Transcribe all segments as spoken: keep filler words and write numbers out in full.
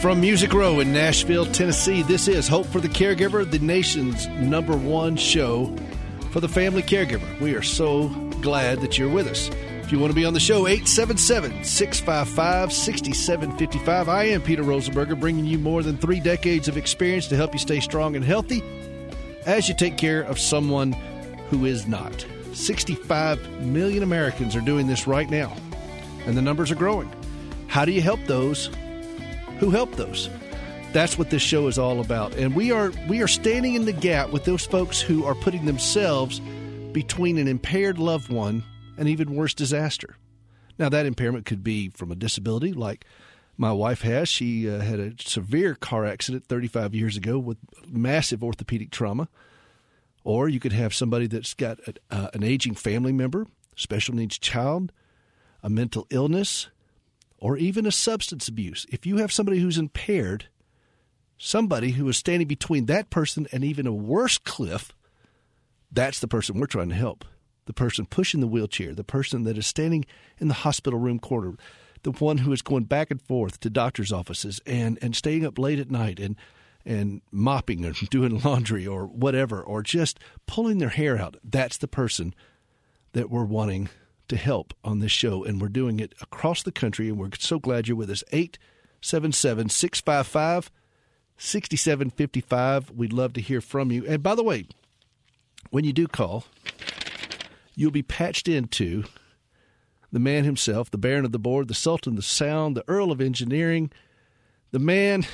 From Music Row in Nashville, Tennessee, this is Hope for the Caregiver, the nation's number one show for the family caregiver. We are so glad that you're with us. If you want to be on the show, eight seven seven, six five five, six seven five five. I am Peter Rosenberger, bringing you more than three decades of experience to help you stay strong and healthy as you take care of someone who is not. sixty-five million Americans are doing this right now, and the numbers are growing. How do you help those who help those? That's what this show is all about. And we are we are standing in the gap with those folks who are putting themselves between an impaired loved one and even worse, disaster. Now, that impairment could be from a disability like my wife has. She uh, had a severe car accident thirty-five years ago with massive orthopedic trauma. Or you could have somebody that's got a, uh, an aging family member, special needs child, a mental illness, or even a substance abuse. If you have somebody who's impaired, somebody who is standing between that person and even a worse cliff, that's the person we're trying to help. The person pushing the wheelchair, the person that is standing in the hospital room corner, the one who is going back and forth to doctor's offices and, and staying up late at night and and mopping or doing laundry or whatever, or just pulling their hair out. That's the person that we're wanting to help on this show, and we're doing it across the country, and we're so glad you're with us. eight seven seven, six five five, six seven five five. We'd love to hear from you. And by the way, when you do call, you'll be patched into the man himself, the Baron of the Board, the Sultan of the Sound, the Earl of Engineering, the man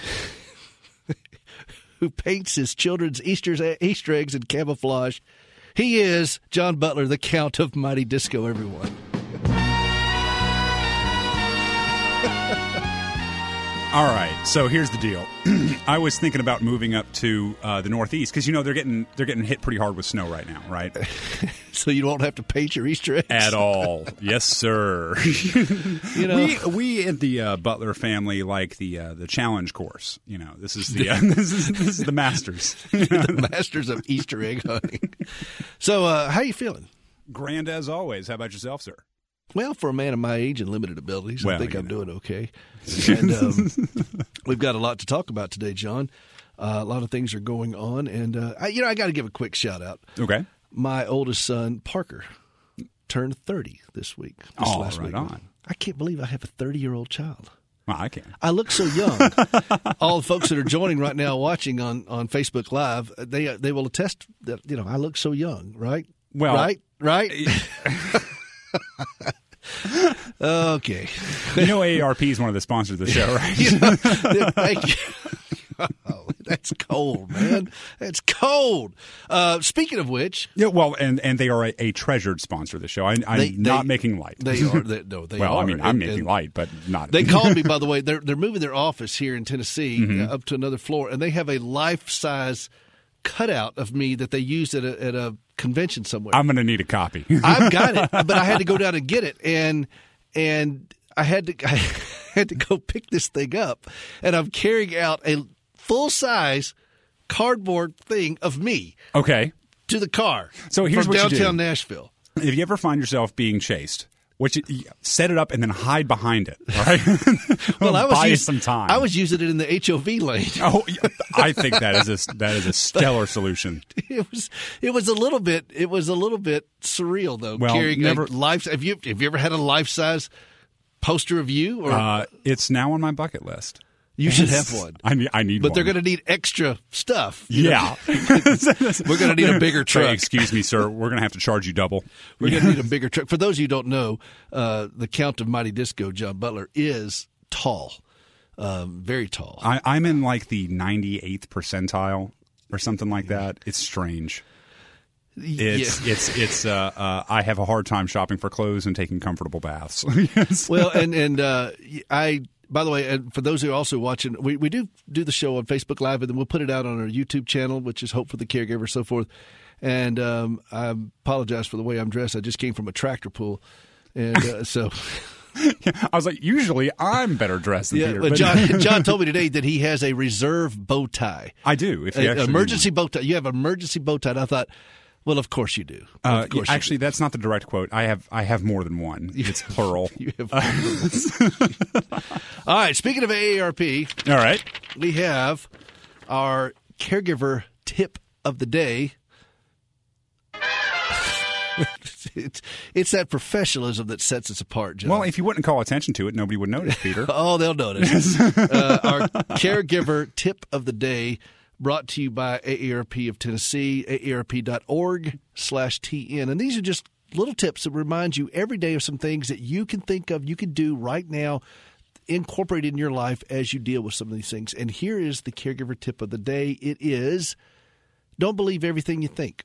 who paints his children's Easter, Easter eggs in camouflage. He is John Butler, the Count of Mighty Disco, everyone. All right, so here's the deal. I was thinking about moving up to uh, the Northeast because, you know, they're getting they're getting hit pretty hard with snow right now, right? So you don't have to paint your Easter eggs? At all. Yes, sir. you know, we we in the uh, Butler family like the uh, the challenge course. You know, this is the uh, this is this is the masters. The masters of Easter egg hunting. So, uh, how you feeling? Grand as always. How about yourself, sir? Well, for a man of my age and limited abilities, well, I think I'm know. doing okay. And um, we've got a lot to talk about today, John. Uh, a lot of things are going on, and uh, I, you know, I got to give a quick shout out. Okay. My oldest son, Parker, turned thirty this week. This oh, last right week. on. I can't believe I have a thirty-year-old child. Well, I can. I look so young. All the folks that are joining right now, watching on, on Facebook Live, they they will attest that, you know, I look so young, right? Well, right, right. Okay. You know A A R P is one of the sponsors of the show, right? You know, thank you. Oh, that's cold, man. That's cold. Uh, speaking of which, yeah, well, and, and they are a, a treasured sponsor of the show. I, I'm they, not they, making light. They are. They, no, they well, are. I mean, I'm and, making and light, but not. They called me, by the way. They're they're moving their office here in Tennessee mm-hmm. uh, up to another floor, and they have a life size cutout of me that they used at a at a convention somewhere. I'm going to need a copy. I've got it, but I had to go down and get it, and and I had to I had to go pick this thing up, and I'm carrying out a full size cardboard thing of me. Okay. To the car. So here's from what you do. downtown Nashville. If you ever find yourself being chased, what you, you set it up and then hide behind it. All right. Well, I was buy you used, some time. I was using it in the H O V lane. Oh, I think that is a that is a stellar solution. It was it was a little bit it was a little bit surreal though. Well, carrying never, a life. Have you have you ever had a life size poster of you? Or uh, it's now on my bucket list. You should have one. I need, I need but one. they're going to need extra stuff. Yeah. We're going to need a bigger truck. Hey, excuse me, sir. We're going to have to charge you double. We're going to need a bigger truck. For those of you who don't know, uh, the Count of Mighty Disco, John Butler, is tall, um, very tall. I, I'm in like the ninety-eighth percentile or something like that. It's strange. It's yeah. it's it's. Uh, uh, I have a hard time shopping for clothes and taking comfortable baths. Yes. Well, and and uh, I. By the way, and for those who are also watching, we, we do do the show on Facebook Live, and then we'll put it out on our YouTube channel, which is Hope for the Caregiver, so forth. And um, I apologize for the way I'm dressed. I just came from a tractor pull, and uh, so. I was like, usually I'm better dressed than yeah, Peter. But but John, John told me today that he has a reserve bow tie. I do. If you a, emergency bow tie. You have an emergency bow tie. And I thought, Well, of course you do. Uh, of course actually, you do. that's not the direct quote. I have I have more than one. It's plural. You have more than one. All right. Speaking of A A R P, all right, we have our caregiver tip of the day. It's, it's that professionalism that sets us apart, John. Well, if you wouldn't call attention to it, nobody would notice, Peter. Oh, they'll notice. uh, our caregiver tip of the day brought to you by A A R P of Tennessee, A A R P dot org slash T N. And these are just little tips that remind you every day of some things that you can think of, you can do right now, incorporate in your life as you deal with some of these things. And here is the caregiver tip of the day. It is, don't believe everything you think.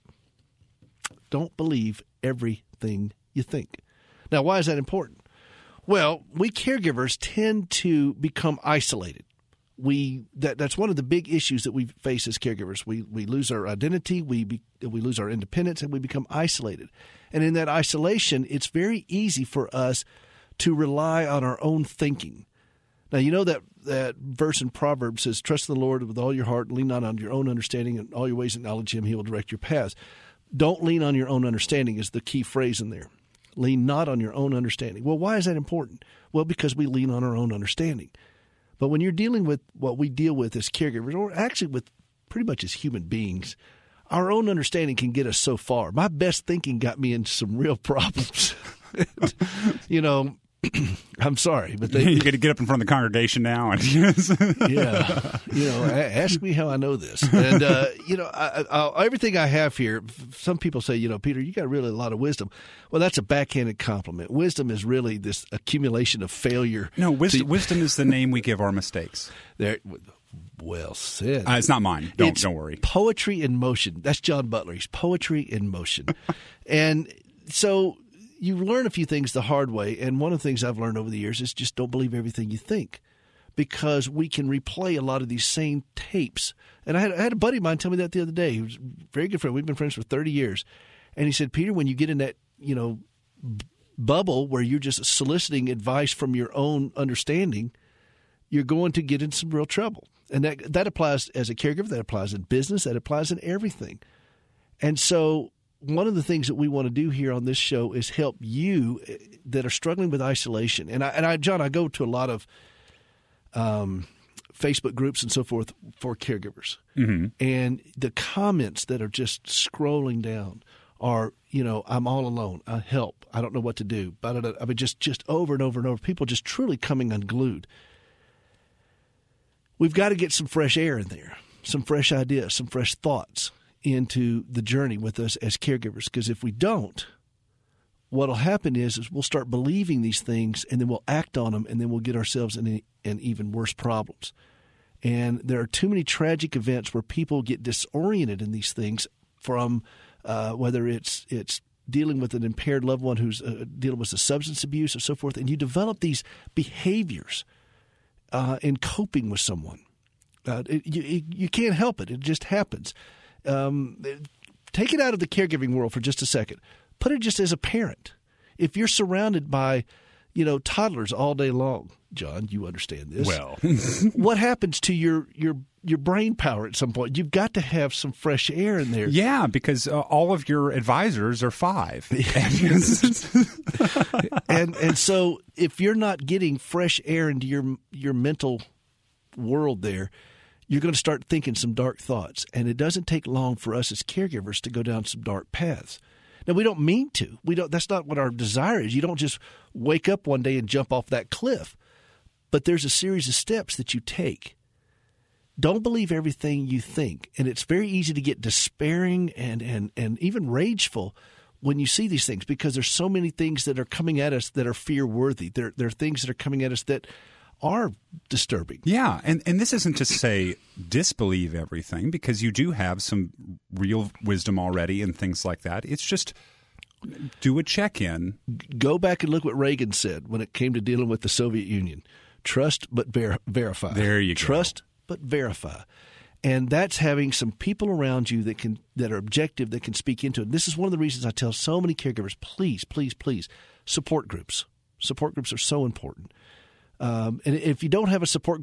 Don't believe everything you think. Now, why is that important? Well, we caregivers tend to become isolated. We that that's one of the big issues that we face as caregivers. We we lose our identity, we be, we lose our independence, and we become isolated. And in that isolation, it's very easy for us to rely on our own thinking. Now, you know that, that verse in Proverbs says, "Trust in the Lord with all your heart, lean not on your own understanding, and all your ways acknowledge Him, He will direct your paths." Don't lean on your own understanding is the key phrase in there. Lean not on your own understanding. Well, why is that important? Well, because we lean on our own understanding. But when you're dealing with what we deal with as caregivers, or actually with pretty much as human beings, our own understanding can get us so far. My best thinking got me into some real problems. You know, I'm sorry, but they, you got to get up in front of the congregation now. And yeah, you know, ask me how I know this. And uh, you know, I, I, everything I have here. Some people say, you know, Peter, you got really a lot of wisdom. Well, that's a backhanded compliment. Wisdom is really this accumulation of failure. No, wisdom, wisdom is the name we give our mistakes. There. Well said. Uh, it's not mine. Don't it's don't worry. Poetry in motion. That's John Butler. He's poetry in motion. And so you learn a few things the hard way, and one of the things I've learned over the years is just don't believe everything you think, because we can replay a lot of these same tapes. And I had, I had a buddy of mine tell me that the other day. He was a very good friend. We've been friends for thirty years. And he said, Peter, when you get in that, you know, b- bubble where you're just soliciting advice from your own understanding, you're going to get in some real trouble. And that that applies as a caregiver, that applies in business, that applies in everything. And so one of the things that we want to do here on this show is help you that are struggling with isolation. And I, and I, John, I go to a lot of um, Facebook groups and so forth for caregivers. Mm-hmm. And the comments that are just scrolling down are, you know, I'm all alone. I help. I don't know what to do. I mean, just, just over and over and over. People just truly coming unglued. We've got to get some fresh air in there, some fresh ideas, some fresh thoughts into the journey with us as caregivers. Because if we don't, what will happen is, is we'll start believing these things, and then we'll act on them, and then we'll get ourselves in, a, in even worse problems. And there are too many tragic events where people get disoriented in these things from uh, whether it's it's dealing with an impaired loved one who's uh, dealing with a substance abuse or so forth, and you develop these behaviors Uh, in coping with someone. Uh, it, you, you can't help it. It just happens. Um, take it out of the caregiving world for just a second. Put it just as a parent. If you're surrounded by, you know, toddlers all day long, John, you understand this. Well, what happens to your, your your brain power at some point? You've got to have some fresh air in there. Yeah, because uh, all of your advisors are five. and and so if you're not getting fresh air into your your mental world there, you're going to start thinking some dark thoughts. And it doesn't take long for us as caregivers to go down some dark paths. Now, we don't mean to. We don't. That's not what our desire is. You don't just wake up one day and jump off that cliff. But there's a series of steps that you take. Don't believe everything you think. And it's very easy to get despairing and, and, and even rageful when you see these things, because there's so many things that are coming at us that are fear-worthy. There, there are things that are coming at us that are disturbing. Yeah, and, and this isn't to say disbelieve everything, because you do have some real wisdom already and things like that. It's just do a check-in. Go back and look what Reagan said when it came to dealing with the Soviet Union. Trust but ver- verify. There you go. Trust but verify. And that's having some people around you that can that are objective, that can speak into it. And this is one of the reasons I tell so many caregivers, please, please, please, support groups. Support groups are so important. Um, and if you don't have a support group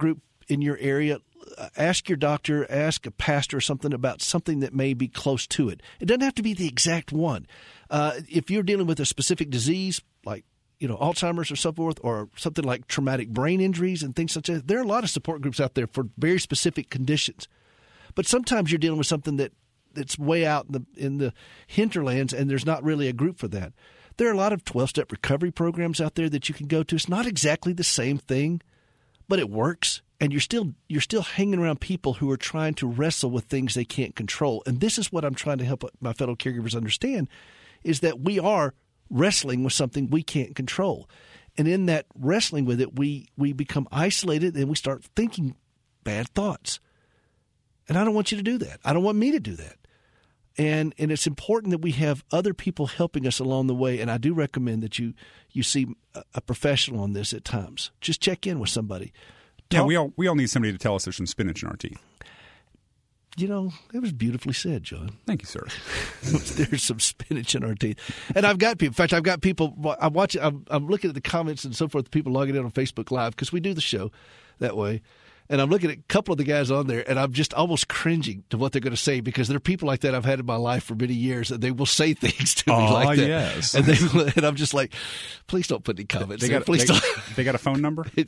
in your area, ask your doctor, ask a pastor or something about something that may be close to it. It doesn't have to be the exact one. Uh, if you're dealing with a specific disease like you know Alzheimer's or so forth, or something like traumatic brain injuries and things such as that, there are a lot of support groups out there for very specific conditions. But sometimes you're dealing with something that, that's way out in the in the hinterlands, and there's not really a group for that. There are a lot of twelve-step recovery programs out there that you can go to. It's not exactly the same thing, but it works. And you're still you're still hanging around people who are trying to wrestle with things they can't control. And this is what I'm trying to help my fellow caregivers understand, is that we are wrestling with something we can't control. And in that wrestling with it, we, we become isolated and we start thinking bad thoughts. And I don't want you to do that. I don't want me to do that. And and it's important that we have other people helping us along the way. And I do recommend that you, you see a, a professional on this at times. Just check in with somebody. Yeah, Talk, we all we all need somebody to tell us there's some spinach in our teeth. You know, that was beautifully said, John. Thank you, sir. There's some spinach in our teeth. And I've got people, in fact, I've got people, I'm watching, I'm, I'm looking at the comments and so forth, people logging in on Facebook Live, because we do the show that way. And I'm looking at a couple of the guys on there, and I'm just almost cringing to what they're going to say, because there are people like that I've had in my life for many years, and they will say things to me oh, like that. Yes. And, they, and I'm just like, please don't put any comments they there. Got, please they, don't. They got a phone number? uh,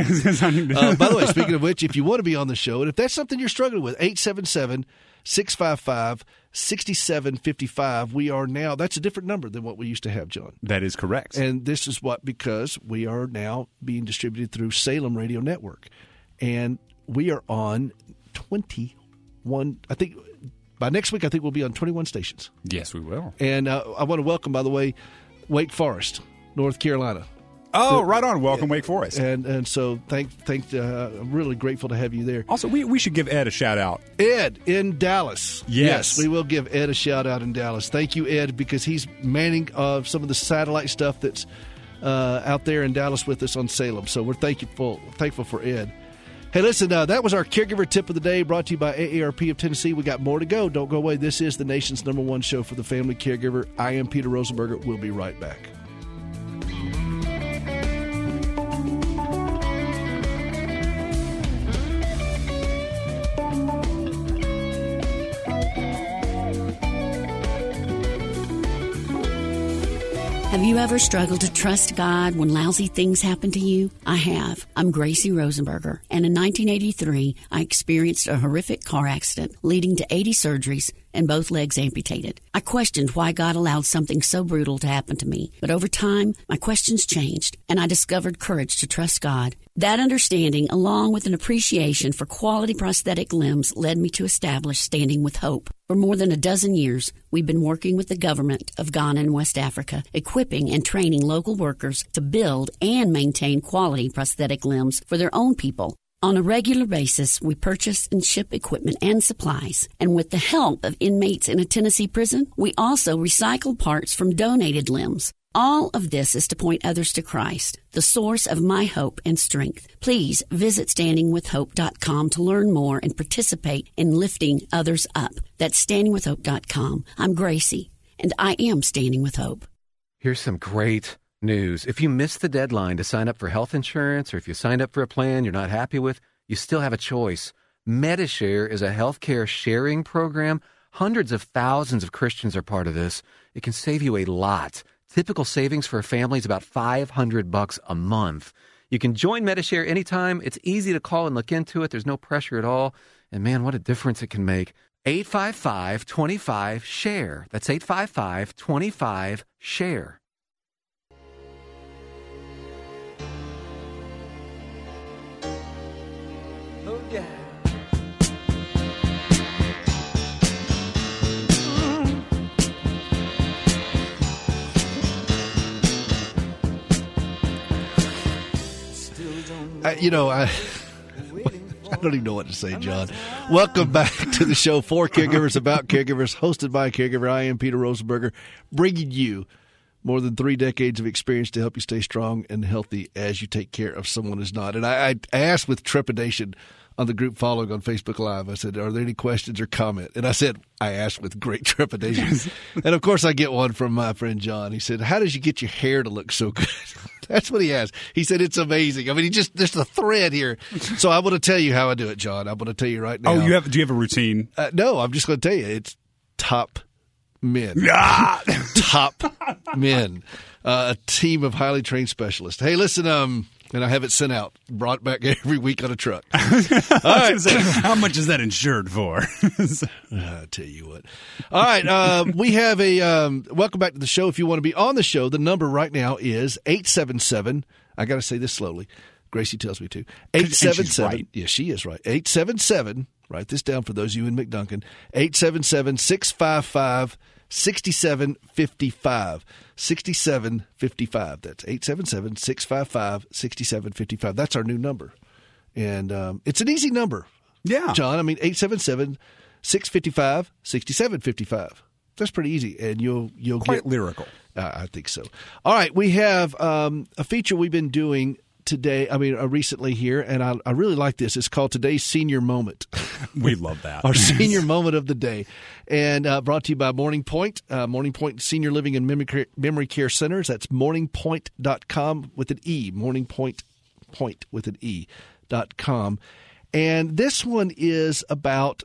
by the way, speaking of which, if you want to be on the show, and if that's something you're struggling with, eight seven seven, six five five, six seven five five. We are now, that's a different number than what we used to have, John. That is correct. And this is what, because we are now being distributed through Salem Radio Network. And we are on twenty-one, I think, by next week, I think we'll be on twenty-one stations. Yes, we will. And uh, I want to welcome, by the way, Wake Forest, North Carolina. Oh, the, right on. Welcome, Wake Forest. And and so thank, thank, uh, I'm really grateful to have you there. Also, we, we should give Ed a shout out. Ed in Dallas. Yes. yes. We will give Ed a shout out in Dallas. Thank you, Ed, because he's manning uh, some of the satellite stuff that's uh, out there in Dallas with us on Salem. So we're thankful, thankful for Ed. Hey, listen, uh, that was our Caregiver Tip of the Day, brought to you by A A R P of Tennessee. We got more to go. Don't go away. This is the nation's number one show for the family caregiver. I am Peter Rosenberger. We'll be right back. Have you ever struggled to trust God when lousy things happen to you? I have. I'm Gracie Rosenberger, and in nineteen eighty-three, I experienced a horrific car accident leading to eighty surgeries and both legs amputated. I questioned why God allowed something so brutal to happen to me, but over time, my questions changed, and I discovered courage to trust God. That understanding, along with an appreciation for quality prosthetic limbs, led me to establish Standing with Hope. For more than a dozen years, we've been working with the government of Ghana and West Africa, equipping and training local workers to build and maintain quality prosthetic limbs for their own people. On a regular basis, we purchase and ship equipment and supplies. And with the help of inmates in a Tennessee prison, we also recycle parts from donated limbs. All of this is to point others to Christ, the source of my hope and strength. Please visit standing with hope dot com to learn more and participate in lifting others up. That's standing with hope dot com. I'm Gracie, and I am Standing with Hope. Here's some great news. If you missed the deadline to sign up for health insurance, or if you signed up for a plan you're not happy with, you still have a choice. MediShare is a healthcare sharing program. Hundreds of thousands of Christians are part of this. It can save you a lot. Typical savings for a family is about five hundred bucks a month. You can join MediShare anytime. It's easy to call and look into it. There's no pressure at all. And man, what a difference it can make. eight five five, two five, SHARE. That's eight five five, two five, SHARE. Oh, yeah. I, you know, I, I don't even know what to say, John. Welcome back to the show for caregivers, about caregivers, hosted by a caregiver. I am Peter Rosenberger, bringing you more than three decades of experience to help you stay strong and healthy as you take care of someone who's not. And I, I asked with trepidation on the group following on Facebook Live. I said, are there any questions or comment? And I said, I asked with great trepidation. And, of course, I get one from my friend John. He said, how did you get your hair to look so good? That's what he asked. He said, it's amazing. I mean, he just there's a thread here. So I want to tell you how I do it, John. I'm going to tell you right now. Oh, you have? Do you have a routine? Uh, no, I'm just going to tell you. It's top men. Ah! Top men. Uh, a team of highly trained specialists. Hey, listen, um, and I have it sent out, brought back every week on a truck. All right. Say, how much is that insured for? I'll tell you what. All right. Uh, we have a um, welcome back to the show. If you want to be on the show, the number right now is eight seven seven. I got to say this slowly. Gracie tells me to. eight seven seven. Right. Yeah, she is right. eight seven seven. Write this down for those of you in McDuncan. eight seven seven, six five five, six seven five five. six seven five five. That's eight seven seven, six five five, six seven five five. That's our new number. And um, it's an easy number. Yeah. John, I mean, eight seven seven, six five five, six seven five five. That's pretty easy. And you'll you'll Quite get lyrical. Uh, I think so. All right. We have um, a feature we've been doing today, I mean, uh, recently here, and I, I really like this. It's called Today's Senior Moment. We love that. Our senior moment of the day. And uh, brought to you by Morning Point, uh, Morning Point Senior Living and Memory Care, Memory Care Centers. That's morning point dot com with an E, Morning Point, point with an E dot com. And this one is about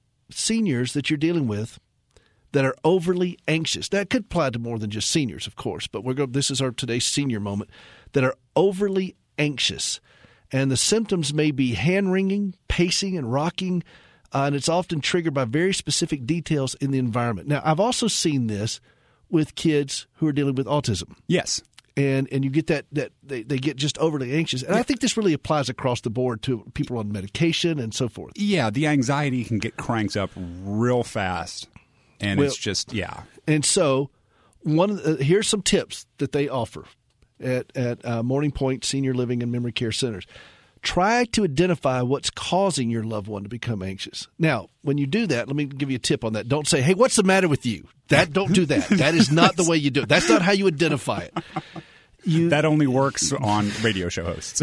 seniors that you're dealing with that are overly anxious. That could apply to more than just seniors, of course, but we're going. This is our today's senior moment, that are overly anxious. And the symptoms may be hand-wringing, pacing, and rocking, uh, and it's often triggered by very specific details in the environment. Now, I've also seen this with kids who are dealing with autism. Yes. And and you get that, that they, they get just overly anxious. And yeah. I think this really applies across the board to people on medication and so forth. Yeah, the anxiety can get cranked up real fast. And well, it's just, yeah. And so one of the, here's some tips that they offer at, at uh, Morning Point Senior Living and Memory Care Centers. Try to identify what's causing your loved one to become anxious. Now, when you do that, let me give you a tip on that. Don't say, hey, what's the matter with you? That Don't do that. That is not the way you do it. That's not how you identify it. You, that only works on radio show hosts.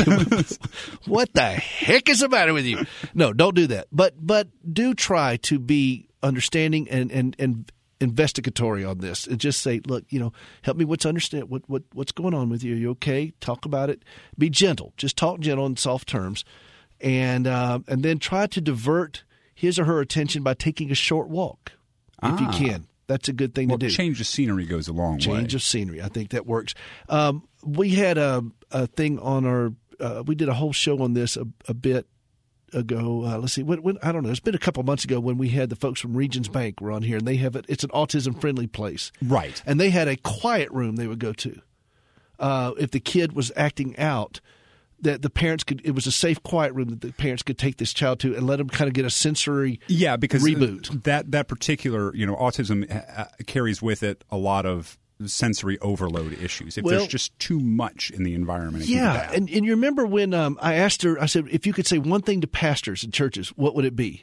What the heck is the matter with you? No, don't do that. But but do try to be understanding and, and, and investigatory on this, and just say, look, you know, help me what's understand what, what what's going on with you. Are you okay? Talk about it. Be gentle. Just talk gentle in soft terms, and uh, and then try to divert his or her attention by taking a short walk if ah. you can. That's a good thing well, to do. Change of scenery goes a long change way. Change of scenery. I think that works. Um, we had a, a thing on our uh, – we did a whole show on this a, a bit ago. Uh, let's see. When, when, I don't know. It's been a couple months ago when we had the folks from Regions Bank were on here, and they have it. It's an autism-friendly place. Right. And they had a quiet room they would go to. Uh, if the kid was acting out – that the parents could, it was a safe, quiet room that the parents could take this child to and let them kind of get a sensory yeah, because reboot. That that particular, you know, autism uh, carries with it a lot of sensory overload issues. If well, there's just too much in the environment, it yeah, can be bad. and and you remember when um, I asked her, I said, if you could say one thing to pastors and churches, what would it be?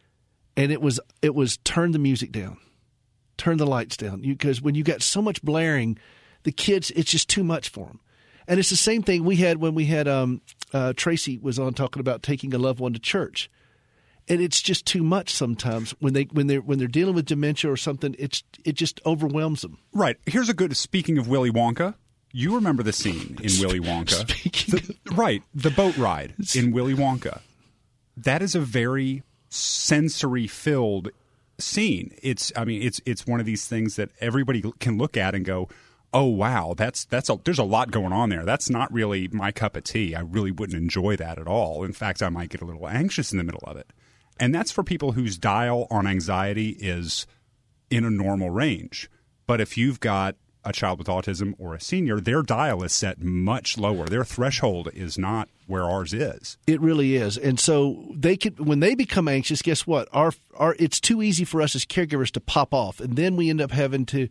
And it was it was turn the music down, turn the lights down, because when you got so much blaring, the kids, it's just too much for them. And it's the same thing we had when we had um, uh, Tracy was on talking about taking a loved one to church, and it's just too much sometimes when they when they when they're dealing with dementia or something. It's it just overwhelms them. Right. Here's a good. Speaking of Willy Wonka, you remember the scene in Willy Wonka? Speaking the, right, the boat ride in Willy Wonka. That is a very sensory filled scene. It's I mean it's it's one of these things that everybody can look at and go, oh wow, that's that's a, there's a lot going on there. That's not really my cup of tea. I really wouldn't enjoy that at all. In fact, I might get a little anxious in the middle of it. And that's for people whose dial on anxiety is in a normal range. But if you've got a child with autism or a senior, their dial is set much lower. Their threshold is not where ours is. It really is. And so they could, when they become anxious, guess what? Our our it's too easy for us as caregivers to pop off, and then we end up having to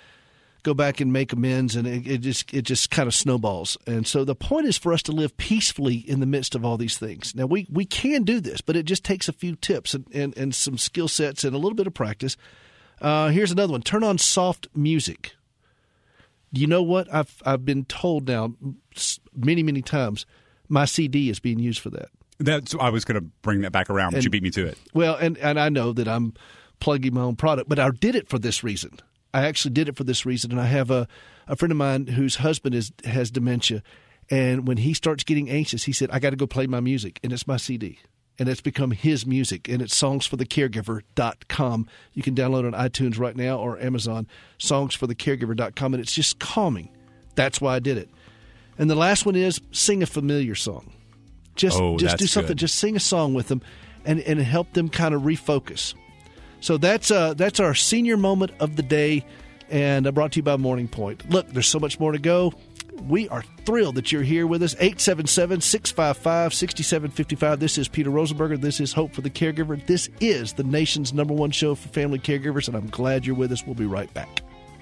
go back and make amends, and it, it just it just kind of snowballs. And so the point is for us to live peacefully in the midst of all these things. Now, we, we can do this, but it just takes a few tips and, and, and some skill sets and a little bit of practice. Uh, here's another one. Turn on soft music. You know what? I've I've been told now many, many times my C D is being used for that. That's I was going to bring that back around, but and, you beat me to it. Well, and, and I know that I'm plugging my own product, but I did it for this reason. I actually did it for this reason, and I have a, a friend of mine whose husband is has dementia, and when he starts getting anxious, he said, I got to go play my music, and it's my C D. And it's become his music, and it's songs for the caregiver dot com. You can download it on iTunes right now or Amazon, songs for the caregiver dot com, and it's just calming. That's why I did it. And the last one is sing a familiar song. Just oh, just do something. Good. Just sing a song with them and, and help them kind of refocus. So that's uh, that's our senior moment of the day, and uh, brought to you by Morning Point. Look, there's so much more to go. We are thrilled that you're here with us. eight seven seven, six five five, six seven five five. This is Peter Rosenberger. This is Hope for the Caregiver. This is the nation's number one show for family caregivers, and I'm glad you're with us. We'll be right back.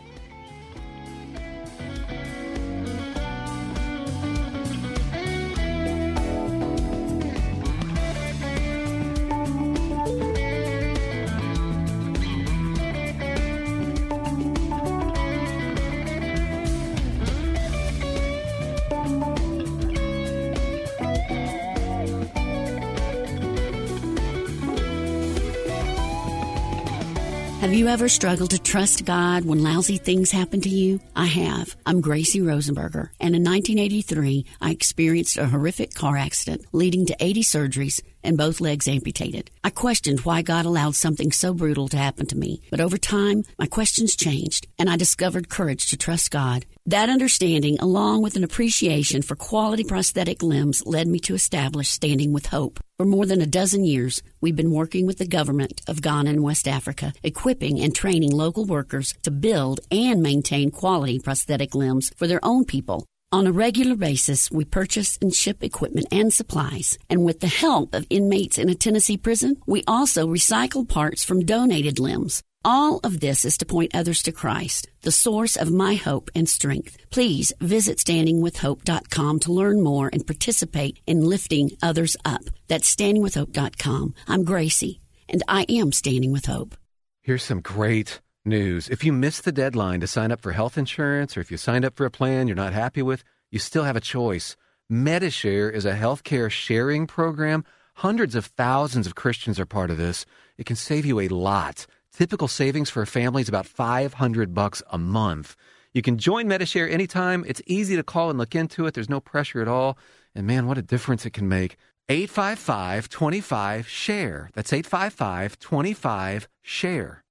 Have you ever struggled to trust God when lousy things happen to you? I have. I'm Gracie Rosenberger, and in nineteen eighty-three, I experienced a horrific car accident leading to eighty surgeries and both legs amputated. I questioned why God allowed something so brutal to happen to me, but over time, my questions changed, and I discovered courage to trust God. That understanding, along with an appreciation for quality prosthetic limbs, led me to establish Standing with Hope. For more than a dozen years, we've been working with the government of Ghana and West Africa, equipping and training local workers to build and maintain quality prosthetic limbs for their own people. On a regular basis, we purchase and ship equipment and supplies. And with the help of inmates in a Tennessee prison, we also recycle parts from donated limbs. All of this is to point others to Christ, the source of my hope and strength. Please visit standing with hope dot com to learn more and participate in lifting others up. That's standing with hope dot com. I'm Gracie, and I am Standing with Hope. Here's some great news. If you missed the deadline to sign up for health insurance, or if you signed up for a plan you're not happy with, you still have a choice. MediShare is a healthcare sharing program. Hundreds of thousands of Christians are part of this. It can save you a lot. Typical savings for a family is about five hundred bucks a month. You can join MediShare anytime. It's easy to call and look into it. There's no pressure at all. And man, what a difference it can make. eight five five, two five, SHARE. That's eight five five, two five, SHARE.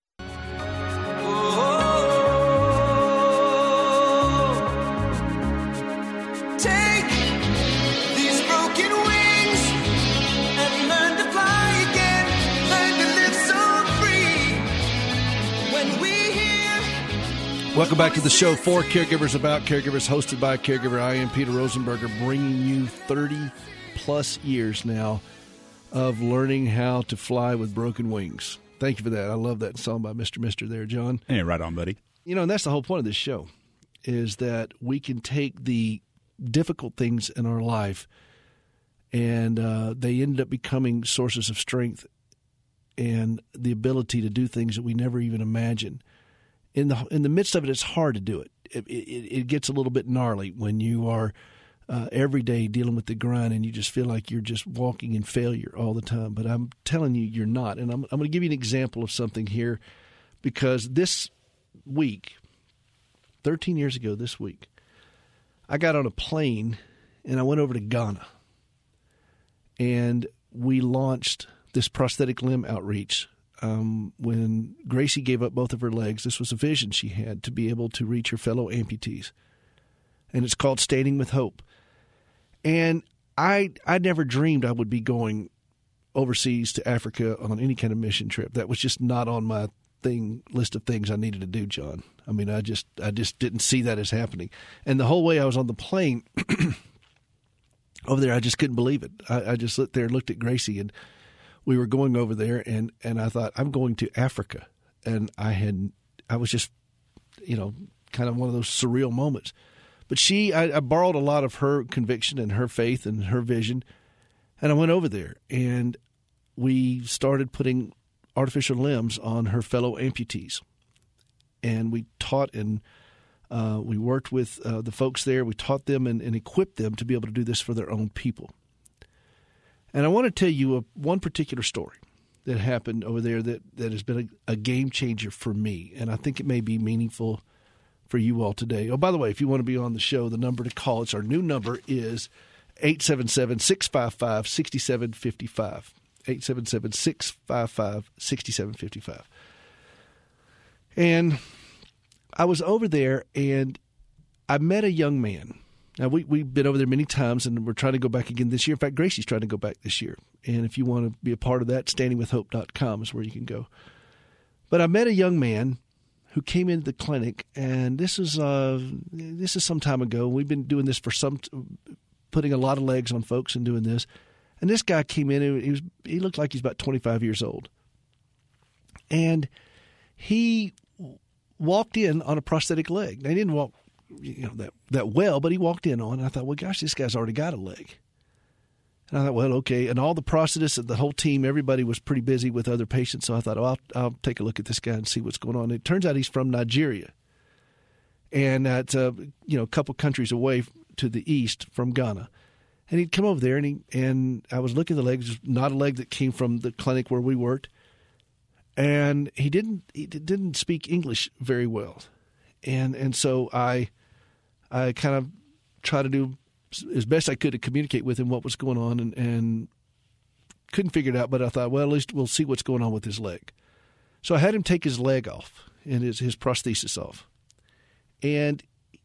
Welcome back to the show for caregivers, about caregivers, hosted by a caregiver. I am Peter Rosenberger, bringing you thirty plus years now of learning how to fly with broken wings. Thank you for that. I love that song by Mister Mister there, John. Hey, right on, buddy. You know, and that's the whole point of this show, is that we can take the difficult things in our life and uh, they end up becoming sources of strength and the ability to do things that we never even imagined. In the in the midst of it, it's hard to do it. It, it, it gets a little bit gnarly when you are uh, every day dealing with the grind and you just feel like you're just walking in failure all the time. But I'm telling you, you're not. And I'm, I'm going to give you an example of something here, because this week, thirteen years ago this week, I got on a plane and I went over to Ghana. And we launched this prosthetic limb outreach. Um, when Gracie gave up both of her legs, this was a vision she had to be able to reach her fellow amputees. And it's called Standing with Hope. And I I never dreamed I would be going overseas to Africa on any kind of mission trip. That was just not on my thing list of things I needed to do, John. I mean, I just I just didn't see that as happening. And the whole way I was on the plane over there, I just couldn't believe it. I, I just sat there and looked at Gracie, and we were going over there, and, and I thought, I'm going to Africa. And I had, I was just, you know, kind of one of those surreal moments. But she, I, I borrowed a lot of her conviction and her faith and her vision, and I went over there, and we started putting artificial limbs on her fellow amputees. And we taught and uh, we worked with uh, the folks there. We taught them and, and equipped them to be able to do this for their own people. And I want to tell you a, one particular story that happened over there that, that has been a, a game changer for me, and I think it may be meaningful for you all today. Oh, by the way, if you want to be on the show, the number to call, it's our new number, is eight seven seven, six five five, six seven five five. eight seven seven, six five five, six seven five five. And I was over there, and I met a young man. Now, we, we've been over there many times, and we're trying to go back again this year. In fact, Gracie's trying to go back this year. And if you want to be a part of that, standing with hope dot com is where you can go. But I met a young man who came into the clinic, and this is uh, this is some time ago. We've been doing this for some, putting a lot of legs on folks and doing this. And this guy came in, and he was he looked like he's about twenty-five years old. And he walked in on a prosthetic leg. Now, he didn't walk you know, that, that well, but he walked in on, and I thought, well, gosh, this guy's already got a leg. And I thought, well, okay. And all the prosthetists, the whole team, everybody was pretty busy with other patients. So I thought, oh, I'll, I'll take a look at this guy and see what's going on. It turns out he's from Nigeria. And uh, it's a, you know, a couple countries away to the east from Ghana. And he'd come over there, and he and I was looking at the legs, not a leg that came from the clinic where we worked. And he didn't he didn't speak English very well. And and so I I kind of tried to do as best I could to communicate with him what was going on, and, and couldn't figure it out. But I thought, well, at least we'll see what's going on with his leg. So I had him take his leg off and his, his prosthesis off. And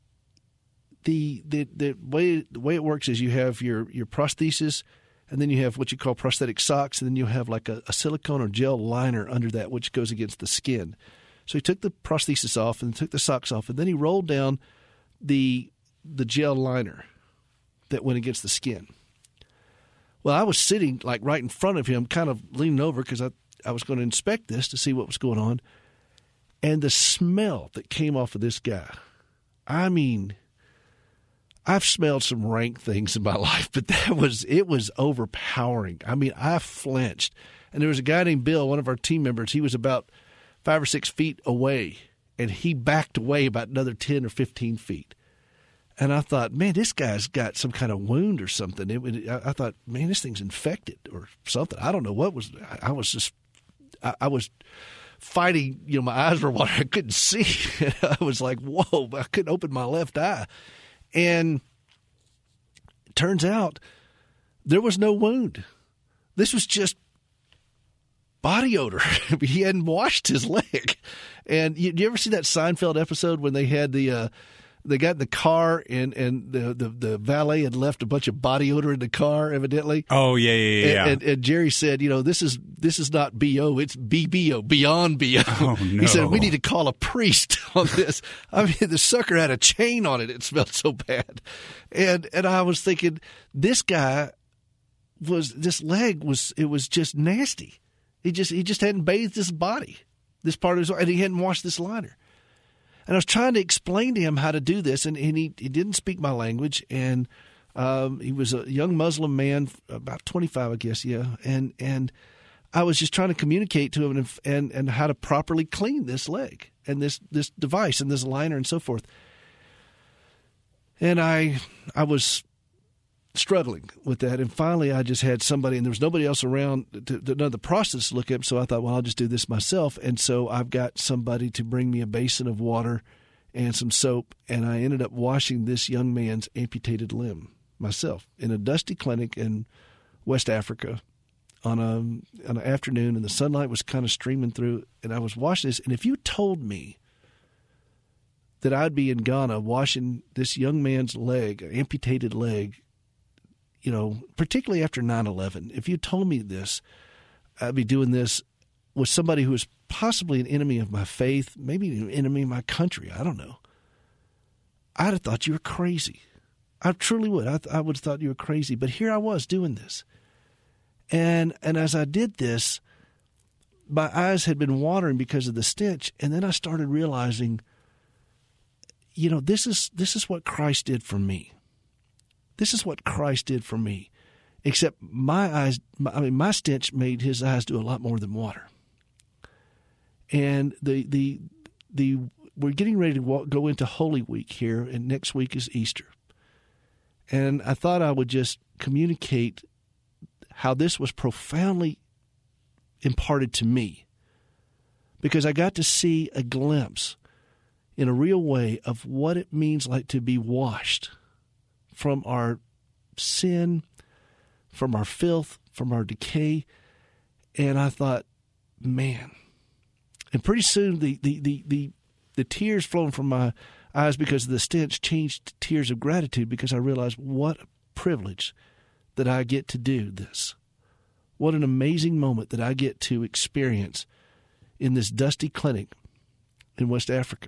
the the the way the way it works is you have your, your prosthesis, and then you have what you call prosthetic socks, and then you have like a, a silicone or gel liner under that, which goes against the skin. So he took the prosthesis off and took the socks off, and then he rolled down the the gel liner that went against the skin. Well, I was sitting like right in front of him, kind of leaning over because I, I was going to inspect this to see what was going on. And the smell that came off of this guy, I mean, I've smelled some rank things in my life, but that was, it was overpowering. I mean, I flinched. And there was a guy named Bill, one of our team members. He was about five or six feet away, and he backed away about another ten or fifteen feet. And I thought, man, this guy's got some kind of wound or something. It, I thought, man, this thing's infected or something. I don't know what was. I, I was just, I, I was fighting. You know, my eyes were watering. I couldn't see. I was like, whoa! I couldn't open my left eye. And it turns out there was no wound. This was just body odor. He hadn't washed his leg. And you, you ever see that Seinfeld episode when they had the. Uh, They got in the car, and, and the, the, the valet had left a bunch of body odor in the car, evidently. Oh, yeah, yeah, yeah. And, and, and Jerry said, you know, this is this is not B O, it's B B O, beyond B O. Oh, no. He said, we need to call a priest on this. I mean, the sucker had a chain on it. It smelled so bad. And and I was thinking, this guy was, this leg was, it was just nasty. He just, he just hadn't bathed his body, this part of his, and he hadn't washed this liner. And I was trying to explain to him how to do this, and, and he, he didn't speak my language, and um, he was a young Muslim man, about twenty-five, I guess, yeah. And and I was just trying to communicate to him and and, and how to properly clean this leg and this, this device and this liner and so forth. And I I was struggling with that, and finally I just had somebody, and there was nobody else around to, to know the process to look at, so I thought, well, I'll just do this myself. And so I've got somebody to bring me a basin of water and some soap, and I ended up washing this young man's amputated limb myself in a dusty clinic in West Africa on a on an afternoon, and the sunlight was kind of streaming through, and I was washing this. And if you told me that I'd be in Ghana washing this young man's leg, an amputated leg, you know, particularly after nine eleven, if you told me this, I'd be doing this with somebody who is possibly an enemy of my faith, maybe an enemy of my country, I don't know, I'd have thought you were crazy. I truly would. I, I would have thought you were crazy. But here I was doing this. And and as I did this, my eyes had been watering because of the stench, and then I started realizing, you know, this is this is what Christ did for me. This is what Christ did for me, except my eyes, my, I mean, my stench made his eyes do a lot more than water. And the the the we're getting ready to walk, go into Holy Week here, and next week is Easter. And I thought I would just communicate how this was profoundly imparted to me, because I got to see a glimpse in a real way of what it means like to be washed from our sin, from our filth, from our decay. And I thought, man. And pretty soon the, the, the, the, the tears flowing from my eyes because of the stench changed to tears of gratitude, because I realized what a privilege that I get to do this. What an amazing moment that I get to experience in this dusty clinic in West Africa.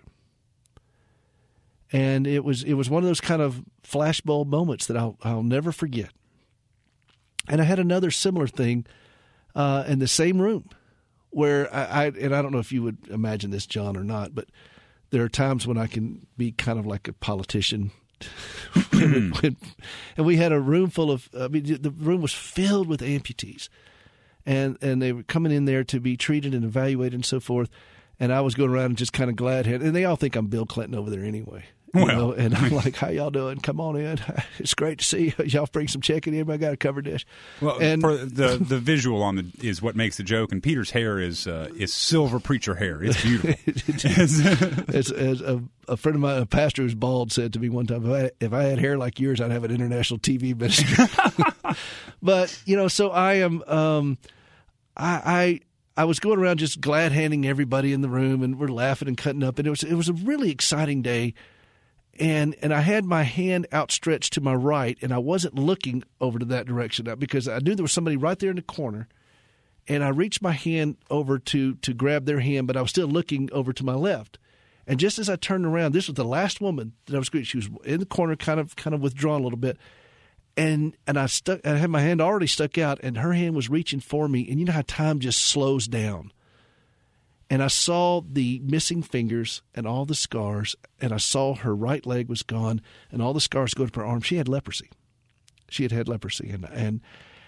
And it was it was one of those kind of flashbulb moments that I'll, I'll never forget. And I had another similar thing uh, in the same room where I, I, and I don't know if you would imagine this, John, or not, but there are times when I can be kind of like a politician. when, when, and we had a room full of, I mean, the room was filled with amputees. And and they were coming in there to be treated and evaluated and so forth. And I was going around and just kind of glad. And they all think I'm Bill Clinton over there anyway. You well, know? And I'm like, how y'all doing? Come on in. It's great to see you. Y'all bring some chicken in. I got a covered dish. Well, and for the the visual on the is what makes the joke. And Peter's hair is uh, is silver preacher hair. It's beautiful. as, as a, a friend of mine, a pastor who's bald, said to me one time, if I, if I had hair like yours, I'd have an international T V ministry. But, you know, so I am um, – I, I I was going around just glad handing everybody in the room, and we're laughing and cutting up. And it was it was a really exciting day. And and I had my hand outstretched to my right, and I wasn't looking over to that direction because I knew there was somebody right there in the corner. And I reached my hand over to to grab their hand, but I was still looking over to my left. And just as I turned around, this was the last woman that I was greeting. She was in the corner, kind of kind of withdrawn a little bit. And and I stuck. I had my hand already stuck out, and her hand was reaching for me. And you know how time just slows down. And I saw the missing fingers and all the scars, and I saw her right leg was gone, and all the scars go to her arm. She had leprosy. She had had leprosy, and and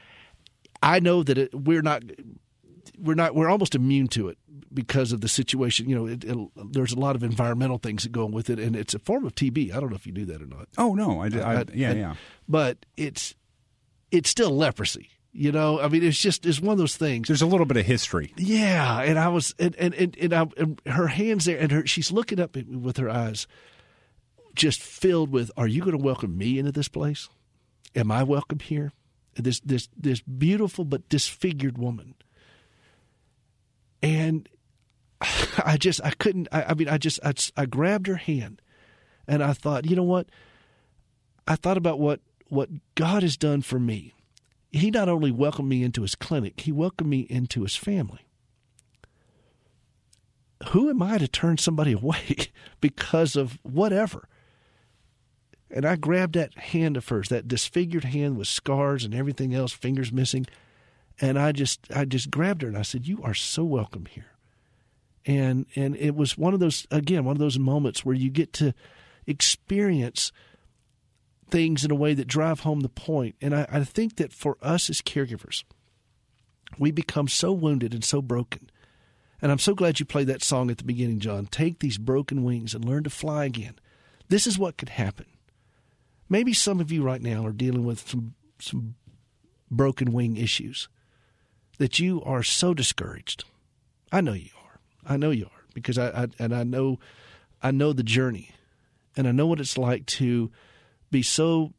I know that it, we're not. We're not. We're almost immune to it because of the situation. You know, it, it, there's a lot of environmental things that go with it, and it's a form of T B. I don't know if you knew that or not. Oh no, I did. I, I, yeah, I, yeah. But it's it's still leprosy. You know, I mean, it's just it's one of those things. There's a little bit of history. Yeah, and I was and and and, and, I, and her hands there, and her she's looking up at me with her eyes just filled with, "Are you going to welcome me into this place? Am I welcome here?" This this this beautiful but disfigured woman. And I just, I couldn't, I, I mean, I just, I, I grabbed her hand and I thought, you know what? I thought about what, what God has done for me. He not only welcomed me into his clinic, he welcomed me into his family. Who am I to turn somebody away because of whatever? And I grabbed that hand of hers, that disfigured hand with scars and everything else, fingers missing. And I just I just grabbed her and I said, "You are so welcome here." And and it was one of those, again, one of those moments where you get to experience things in a way that drive home the point. And I, I think that for us as caregivers, we become so wounded and so broken. And I'm so glad you played that song at the beginning, John. Take these broken wings and learn to fly again. This is what could happen. Maybe some of you right now are dealing with some some broken wing issues, that you are so discouraged. I know you are. I know you are because I, I and I know I know the journey, and I know what it's like to be so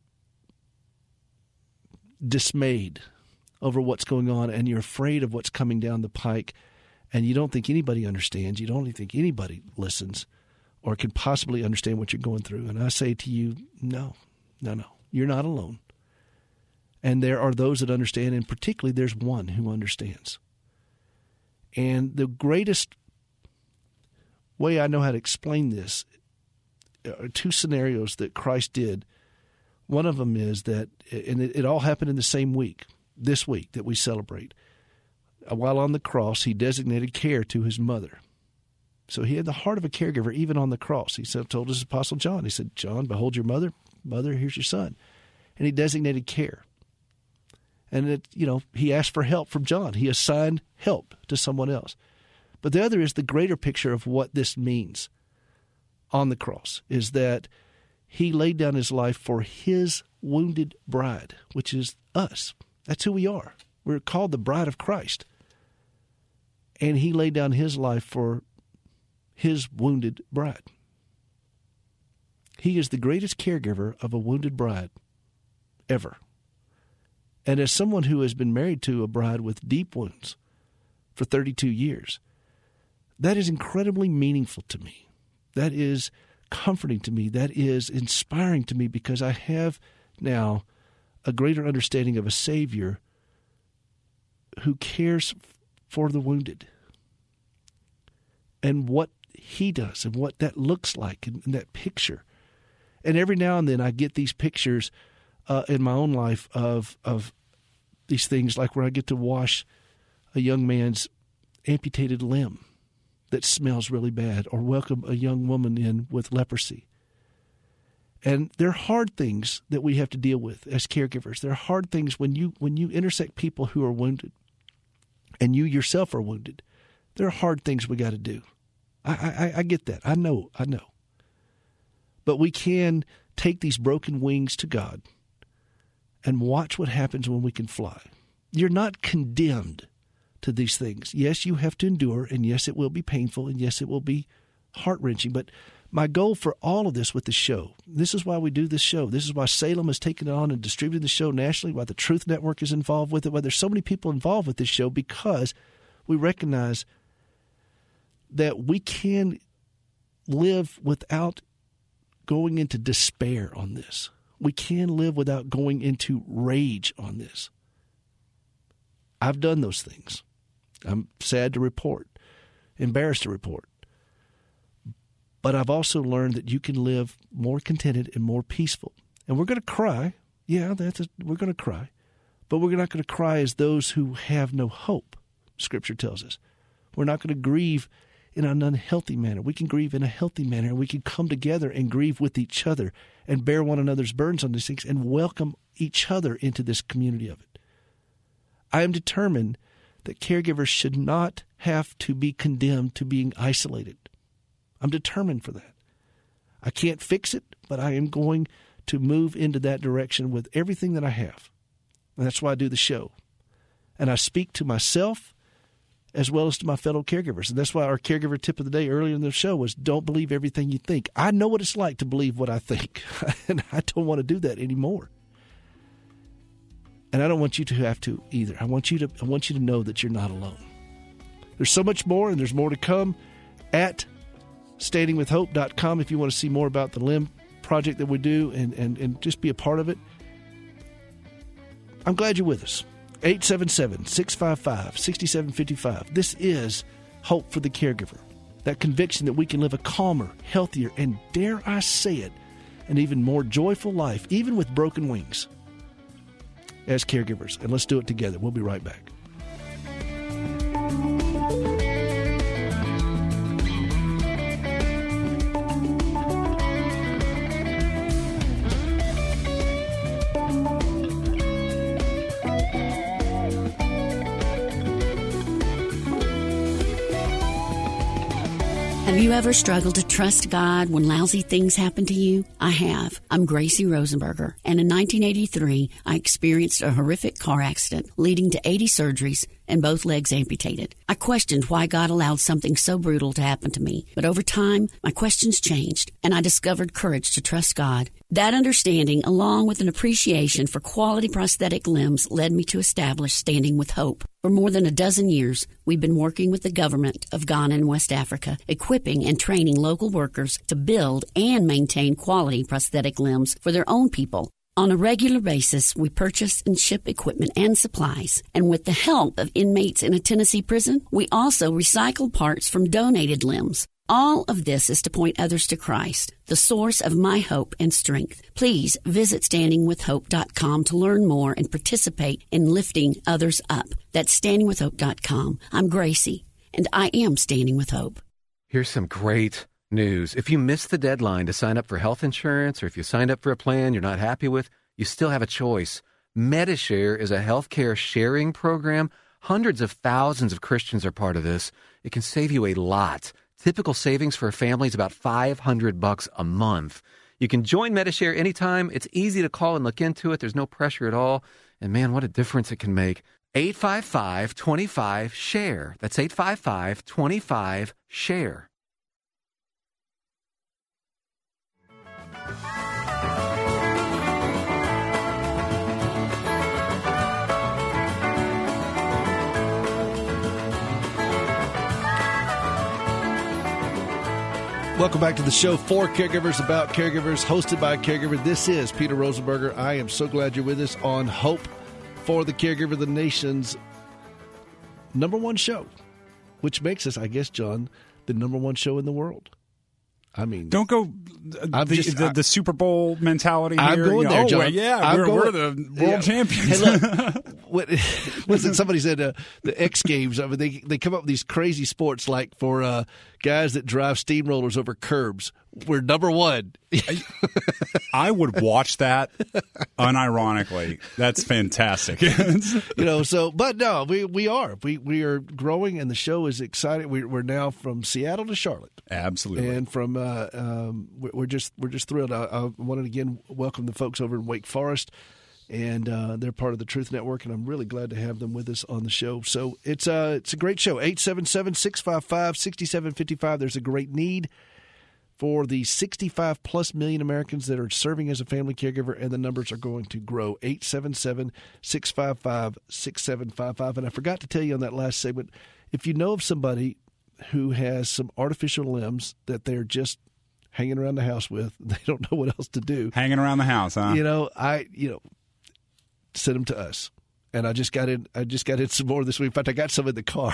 dismayed over what's going on, and you're afraid of what's coming down the pike, and you don't think anybody understands. You don't think anybody listens or can possibly understand what you're going through. And I say to you, no, no, no, you're not alone. And there are those that understand, and particularly there's one who understands. And the greatest way I know how to explain this are two scenarios that Christ did. One of them is that, and it, it all happened in the same week, this week that we celebrate. While on the cross, he designated care to his mother. So he had the heart of a caregiver even on the cross. He said, told his apostle John, he said, "John, behold your mother. Mother, here's your son." And he designated care. And, it, you know, he asked for help from John. He assigned help to someone else. But the other is the greater picture of what this means on the cross, is that he laid down his life for his wounded bride, which is us. That's who we are. We're called the bride of Christ. And he laid down his life for his wounded bride. He is the greatest caregiver of a wounded bride ever. And as someone who has been married to a bride with deep wounds for thirty-two years, that is incredibly meaningful to me. That is comforting to me. That is inspiring to me because I have now a greater understanding of a Savior who cares for the wounded and what he does and what that looks like in, in that picture. And every now and then I get these pictures uh, in my own life of of these things, like where I get to wash a young man's amputated limb that smells really bad, or welcome a young woman in with leprosy. And they're hard things that we have to deal with as caregivers. They're hard things when you when you intersect people who are wounded and you yourself are wounded. There are hard things we got to do. I, I, I get that. I know. I know. But we can take these broken wings to God and watch what happens when we can fly. You're not condemned to these things. Yes, you have to endure, and yes, it will be painful, and yes, it will be heart-wrenching. But my goal for all of this with the show, this is why we do this show. This is why Salem has taken it on and distributed the show nationally, why the Truth Network is involved with it, why there's so many people involved with this show, because we recognize that we can live without going into despair on this. We can live without going into rage on this. I've done those things. I'm sad to report, embarrassed to report. But I've also learned that you can live more contented and more peaceful. And we're going to cry. Yeah, that's a, we're going to cry. But we're not going to cry as those who have no hope, Scripture tells us. We're not going to grieve in an unhealthy manner. We can grieve in a healthy manner, and we can come together and grieve with each other and bear one another's burdens on these things and welcome each other into this community of it. I am determined that caregivers should not have to be condemned to being isolated. I'm determined for that. I can't fix it, but I am going to move into that direction with everything that I have. And that's why I do the show. And I speak to myself as well as to my fellow caregivers. And that's why our caregiver tip of the day earlier in the show was, don't believe everything you think. I know what it's like to believe what I think, and I don't want to do that anymore. And I don't want you to have to either. I want you to I want you to know that you're not alone. There's so much more, and there's more to come at standing with hope dot com if you want to see more about the Limb project that we do and, and, and just be a part of it. I'm glad you're with us. eight seven seven, six five five, six seven five five. This is Hope for the Caregiver. That conviction that we can live a calmer, healthier, and dare I say it, an even more joyful life, even with broken wings, as caregivers. And let's do it together. We'll be right back. Have you ever struggled to trust God when lousy things happen to you? I have. I'm Gracie Rosenberger, and in nineteen eighty-three, I experienced a horrific car accident leading to eighty surgeries and both legs amputated. I questioned why God allowed something so brutal to happen to me, but over time, my questions changed, and I discovered courage to trust God. That understanding, along with an appreciation for quality prosthetic limbs, led me to establish Standing with Hope. For more than a dozen years, we've been working with the government of Ghana and West Africa, equipping and training local workers to build and maintain quality prosthetic limbs for their own people. On a regular basis, we purchase and ship equipment and supplies. And with the help of inmates in a Tennessee prison, we also recycle parts from donated limbs. All of this is to point others to Christ, the source of my hope and strength. Please visit standing with hope dot com to learn more and participate in lifting others up. That's standing with hope dot com. I'm Gracie, and I am Standing with Hope. Here's some great news. If you missed the deadline to sign up for health insurance, or if you signed up for a plan you're not happy with, you still have a choice. MediShare is a healthcare sharing program. Hundreds of thousands of Christians are part of this. It can save you a lot. Typical savings for a family is about five hundred bucks a month. You can join MediShare anytime. It's easy to call and look into it. There's no pressure at all. And man, what a difference it can make. eight five five, two five, SHARE. That's eight five five, two five, SHARE. Welcome back to the show for caregivers, about caregivers, hosted by a caregiver. This is Peter Rosenberger. I am so glad you're with us on Hope for the Caregiver, the nation's number one show, which makes us, I guess, John, the number one show in the world. I mean, don't go uh, the, just, the, I, the Super Bowl mentality here. I'm going there, oh, John. Well, yeah, I'm we're, going, we're the world yeah. champions. Hey, look, what, listen, somebody said uh, the X Games. I mean, they they come up with these crazy sports like for uh, guys that drive steamrollers over curbs. We're number one. I would watch that unironically. That's fantastic. You know, so but no, we we are we we are growing, and the show is exciting. We, we're now from Seattle to Charlotte. Absolutely, and from uh, um, we're just we're just thrilled. I, I want to again welcome the folks over in Wake Forest, and uh, they're part of the Truth Network, and I'm really glad to have them with us on the show. So it's uh it's a great show. eight seven seven, six five five, six seven five five. There's a great need for the sixty-five plus million Americans that are serving as a family caregiver, and the numbers are going to grow. eight seven seven, six five five, six seven five five. And I forgot to tell you on that last segment, if you know of somebody who has some artificial limbs that they're just hanging around the house with, they don't know what else to do. Hanging around the house, huh? You know, I you know, send them to us. And I just got in I just got in some more this week. In fact, I got some in the car.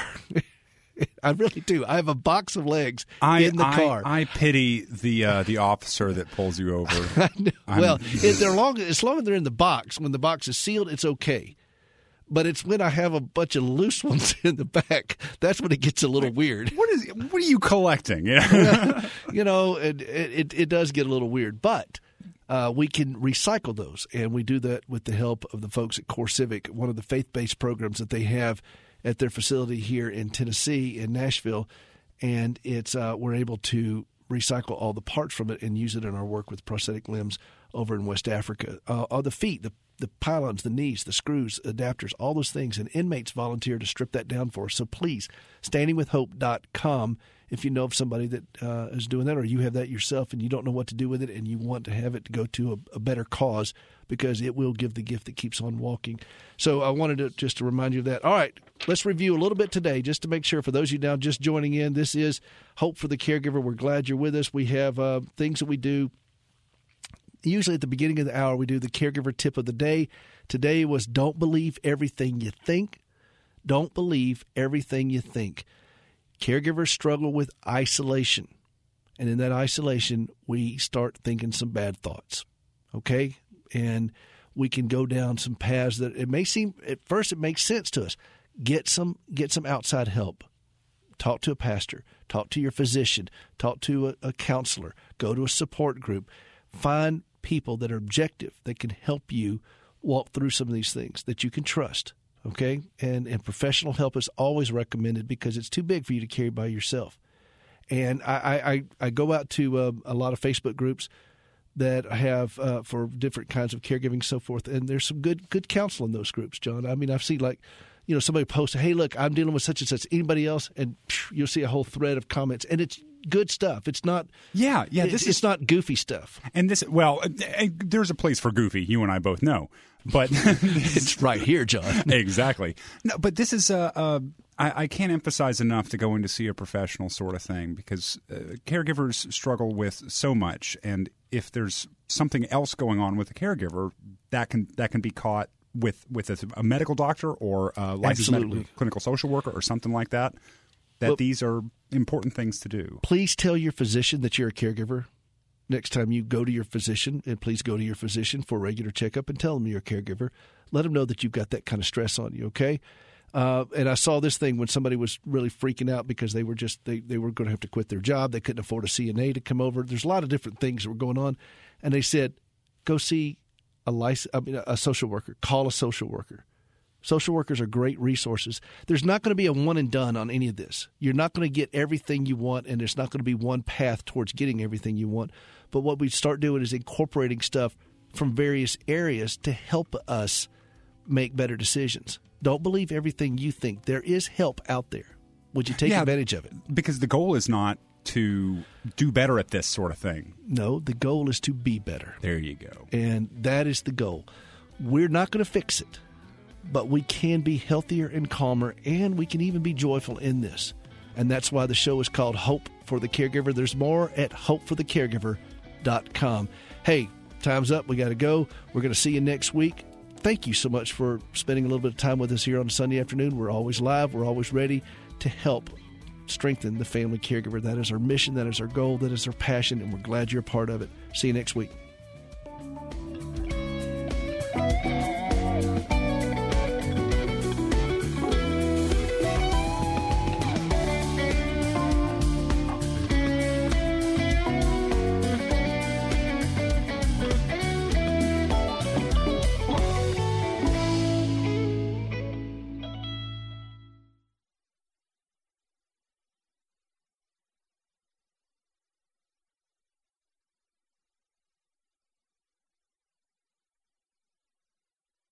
I really do. I have a box of legs I, in the I, car. I pity the uh, the officer that pulls you over. Well, if they're long, as long as they're in the box, when the box is sealed, it's okay. But it's when I have a bunch of loose ones in the back, that's when it gets a little weird. What is? What are you collecting? Yeah. You know, it, it it does get a little weird, but uh, we can recycle those, and we do that with the help of the folks at Core Civic, one of the faith-based programs that they have at their facility here in Tennessee, in Nashville, and it's uh, we're able to recycle all the parts from it and use it in our work with prosthetic limbs over in West Africa. Uh, all the feet, the the pylons, the knees, the screws, adapters, all those things, and inmates volunteer to strip that down for us. So please, standing with hope dot com, if you know of somebody that uh, is doing that, or you have that yourself and you don't know what to do with it and you want to have it to go to a, a better cause, because it will give the gift that keeps on walking. So I wanted to just to remind you of that. All right, let's review a little bit today just to make sure for those of you now just joining in, this is Hope for the Caregiver. We're glad you're with us. We have uh, things that we do. Usually at the beginning of the hour, we do the caregiver tip of the day. Today was don't believe everything you think. Don't believe everything you think. Caregivers struggle with isolation. And in that isolation, we start thinking some bad thoughts. Okay? And we can go down some paths that it may seem, at first it makes sense to us. Get some, get some outside help. Talk to a pastor. Talk to your physician. Talk to a, a counselor. Go to a support group. Find people that are objective, that can help you walk through some of these things, that you can trust, okay? And and professional help is always recommended because it's too big for you to carry by yourself. And I I, I go out to uh, a lot of Facebook groups that have uh, for different kinds of caregiving and so forth, and there's some good good counsel in those groups, John. I mean, I've seen like, you know, somebody post, hey, look, I'm dealing with such and such. Anybody else? And phew, you'll see a whole thread of comments, and it's good stuff. It's not. Yeah, yeah. This it's, is it's not goofy stuff. And this, well, there's a place for goofy. You and I both know, but it's right here, John. Exactly. No, but this is a. Uh, I, I can't emphasize enough to go in to see a professional sort of thing, because uh, caregivers struggle with so much, and if there's something else going on with the caregiver, that can that can be caught with with a, a medical doctor or a licensed medical, clinical social worker or something like that. That well, these are important things to do. Please tell your physician that you're a caregiver. Next time you go to your physician, and please go to your physician for a regular checkup and tell them you're a caregiver. Let them know that you've got that kind of stress on you, okay? Uh, and I saw this thing when somebody was really freaking out because they were just they, they were going to have to quit their job. They couldn't afford a C N A to come over. There's a lot of different things that were going on. And they said, go see a license, I mean, a social worker. Call a social worker. Social workers are great resources. There's not going to be a one and done on any of this. You're not going to get everything you want, and there's not going to be one path towards getting everything you want. But what we start doing is incorporating stuff from various areas to help us make better decisions. Don't believe everything you think. There is help out there. Would you take Yeah, advantage of it? Because the goal is not to do better at this sort of thing. No, the goal is to be better. There you go. And that is the goal. We're not going to fix it, but we can be healthier and calmer, and we can even be joyful in this. And that's why the show is called Hope for the Caregiver. There's more at hope for the caregiver dot com. Hey, time's up. We got to go. We're going to see you next week. Thank you so much for spending a little bit of time with us here on Sunday afternoon. We're always live. We're always ready to help strengthen the family caregiver. That is our mission. That is our goal. That is our passion, and we're glad you're a part of it. See you next week.